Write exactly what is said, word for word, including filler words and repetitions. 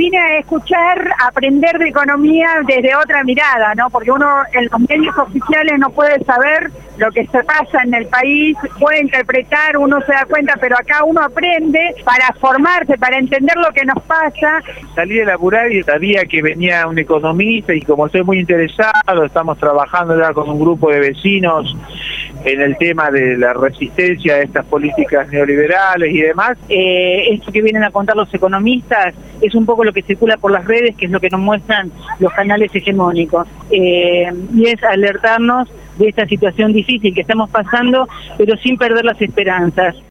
vine a escuchar, a aprender de economía desde otra mirada, ¿no? Porque uno en los medios oficiales no puede saber lo que se pasa en el país, puede interpretar, uno se da cuenta, pero acá uno aprende para formarse, para entender lo que nos pasa. Salí de laburar y sabía que venía un economista y como estoy muy interesado, estamos trabajando ya con un grupo de vecinos en el tema de la resistencia a estas políticas neoliberales y demás. Eh, esto que vienen a contar los economistas es un poco lo que circula por las redes, que es lo que nos muestran los canales hegemónicos, eh, y es alertarnos de esta situación difícil que estamos pasando, pero sin perder las esperanzas.